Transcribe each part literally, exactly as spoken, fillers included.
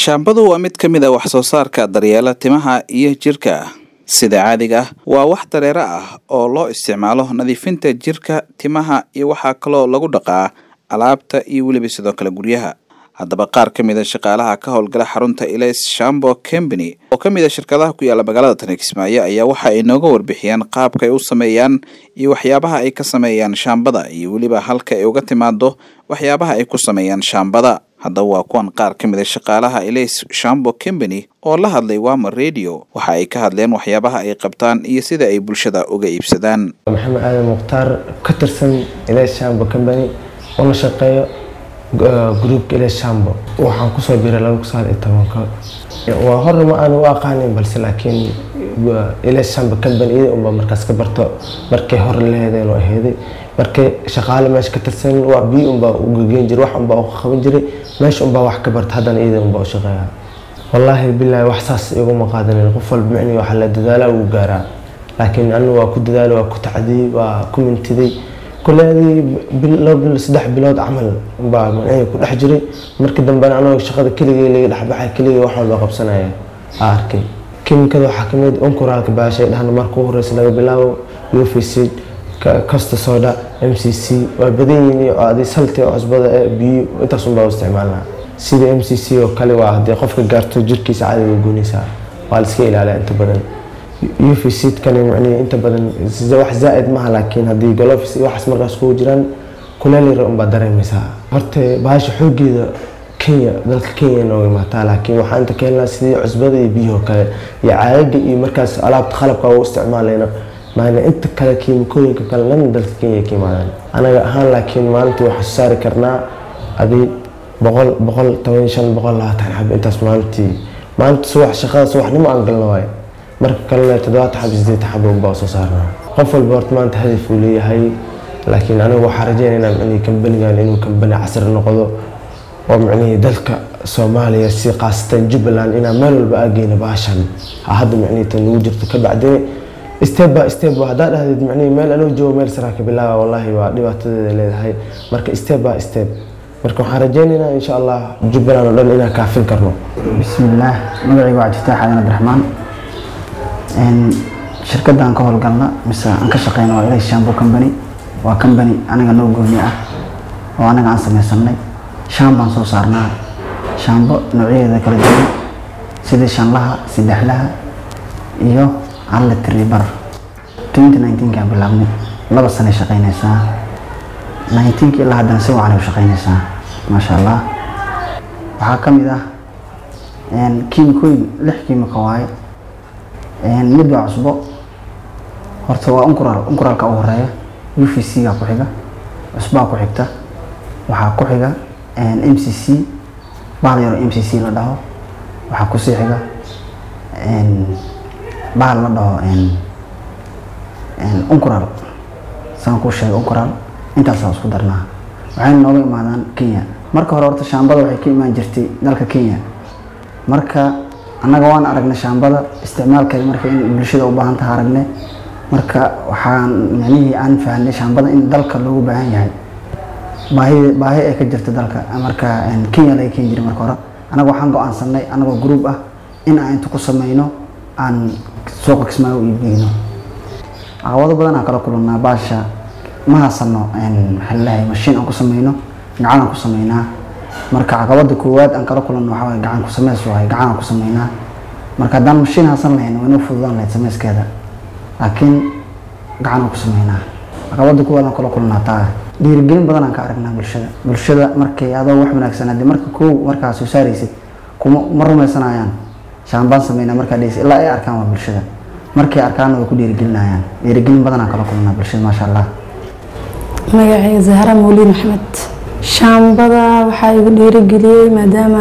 shaambadu waa mid ka mid ah wax soo saarka daryeela timaha iyo jirka. Sida caadiga ah waa wax dareere ah oo loo isticmaalo nadiifinta jirka, timaha iyo waxa kale lagu dhaqaa alaabta iyo waliba sidoo kale guryaha. Haddaba qaar ka mid ah shaqaalaha ka howlgala xarunta Ilays Shampoo Company oo ka mid ah shirkadaha ku yaala magaalada Kismaayo ayaa waxa ay nooga warbixiyaan qaabka ay u sameeyaan iyo waxyaabaha ay ka sameeyaan shaambada iyo waliba halka ay uga timaado waxyaabaha ay ku sameeyaan shaambada. Haddaba waa kuwan qaar ka mid ah shaqaalaha Ilays Shampoo Company oo la hadlay Wama Radio waxa ay ka hadleen waxyaabaha ay qabtaan iyo sida ay bulshada uga iibsadaan. Maxamed Aadan Mukhtaar ka tirsan Ilays Shampoo Company oo la shaqeeyo group Ilays Shampoo waxaan ku soo biiray laba kun iyo toban. waa hore ma aan u aqaanin balse laakiin Ilays Shampoo Company oo markaas ka barto markay hore leedahay oo aheeday markay shaqaale meesha ka tirsan waa bi um baa u geeyeen jir wax um baa u qaban jiray meesha um baa wax ka barta hadana iyada um baa u shaqeeyaa. wallahi billahi wax saas igu ma qaadanin qof walba macni waxa la dadaala uu gaaraa laakiin anu waa ku dadaalo waa ku tacdii waa community kuleedii bil saddex bilood amal baa macni ku dhex jiray markii dambe anu shaqada kaliya laga dhax baxay kaliya wax walba qabsanaya arkay kimikada waxa kamid on koraalka baashay dhahan markuu horeysay laga bilaabo U V C kasta soda M C C waa badiyeen oo aad saltay oo cusbada biyo inta soo baa isticmaalna sida M C C oo kale waa hadii qofka gaarto jirkiisa caadi u goonaysa waa la iska ilaaliyaa inta badan U V C kan macni inta badan wax zaid ma laakiin hadii gloves wax markaas ku jiraan kuleel yar baa dareemaysa horta baasha xoogeeda Kenya dalka Kenya oo maata laakiin waxa inta keenna sidii cusbada iyo biyo kale iyo caaga iyo markaas alaabta qalabka oo isticmaalayna maana inta kale kiimikooyinka kale lan dalka Kenya ka imaadaan anaga ahaan laakiin maanta waxa saari karnaa adii boqol boqol toban iyo shan boqol labaatan xab intaas maantii maanta subax shaqada subaxnimo aan galno way marka kale toddobaatan xab sideed xab oo baa soo saarnaa qof walba horta maanta hadaf uu leeyahay laakiin anigu waxa rajaynaynaa in company-gan inuu company casri noqdo oo macni dalka Soomaaliya si qaasatan Jubbaland ina meel walba ageena baashan hadda macni tan ugu jirto ka bacday step by step hada dhahdid macni meel anoo joogo meel saraka bilaa wallahi waa dhibaatada leedahay marka step by step marka waxaan rajaynaynaa insha Allah Jubbaland oo dhan ina ka fil karno. bismillah magacaygu waa Jiftaax Aadan Abdiraxmaan in shirkadan ka howlgalna mise aan ka shaqeyno Ilays Shampoo Company waa company anaga noo gooni ah oo anaga aan sameeysanay shaambaan soo saarnaa shaambo noocyada kala duwan sida shanlaha saddexlaha iyo alla tribar twenty nineteen ka bilaabnay laba sano shaqeynaysaa nineteen ki ilaa hadda si wacan u shaqeynaysaa ma sha Allah waxa kamid ah in kiimikooyin lix kiimiko waay in mid waa cusbo horta waa unkuraal unkuraalka ugu horeeya U V C ga ku xiga cusbaa ku xigta waxa ku xiga M C C baal yar M C C la dhaho waxa ku sii xiga in baal la dhaho in in unkural saan ku sheegay unkural intaas aan isku darnaa waxaan nooga imaadaan Kenya marka hore horta shaambada waxay ka imaan jirtay dalka Kenya marka anaga waan aragnay shaambada isticmaalkeeda marka in bulshada u baahan tahay aragnay marka waxaan macnaheedu aan fahanay shaambada in dalka loogu baahan yahay baahi baahi ay ka jirto dalka marka Kenya la keen jiray marka hore anaga waxaan go'aansanay anaga group ah in aan inta ku sameeyno aan suuqa Kismaayo u iibino awoodo badan aan kala kulannaa baasha ma hasano in xallahay machine aan ku sameeyno gacan aan ku sameeynaa marka caqabada koowaad aan kala kulanno waxa way gacan ku sameeyso way gacan aan ku sameeynaa marka hadaan machine hasan lahayn waa inuu fududaan lahayd sameyskeeda laakiin gacan aan ku sameeynaa caqabada koowaad aan kala kulannaa taa dhiirigelin badan aan ka aragnaa bulshada bulshada markay adoo wax wanaagsan hadii marka koo marka soo saaraysid kuma marumaysanayaan shaambaan sameeyna marka dhees ilaa ay arkaan waa bulshada markay arkaan way ku dhiirigelinayaan dhiirigelin badan aan kala kulannaa bulshada ma sha Allah. magacayga Zahra Mawlid Maxamed shaambada waxa igu dhiirigeliyay maadaama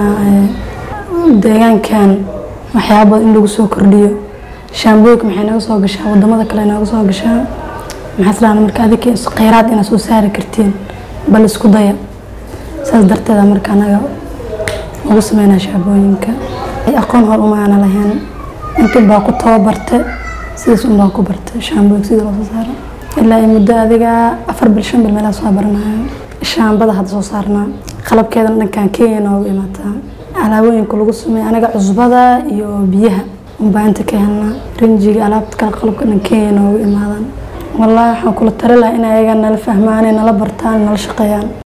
deegaankan waxyaabo in lagu soo kordhiyo shaambooyinka maxay naga soo gashaa wadamada kale naga soo gashaa maxaslaan marka adike khayraad ina soo saari kartiin bal isku daya saas darteeda marka anaga ugu sameeyna shaambooyinka ay aqoon hor uma ana lahayn inta baa ku tababartay sidaas un baa ku bartay shaambooyinka sida loo soo saaro ilaa ay muddo adiga afar bil shan bil meel soo baranayo shaambada had soo saarnaa qalabkeeda dhankan Kenya nooga imaataa alaabooyinka lagu sameeyo anaga cusbada iyo biyaha unbaa inta ka helnaa rinjiga alaabta kala qalabka dhan Kenya noogu imaadaan wallaahi waxaan kula tali lahaa in ayaga nala fahmaan nala bartaan nala shaqeeyaan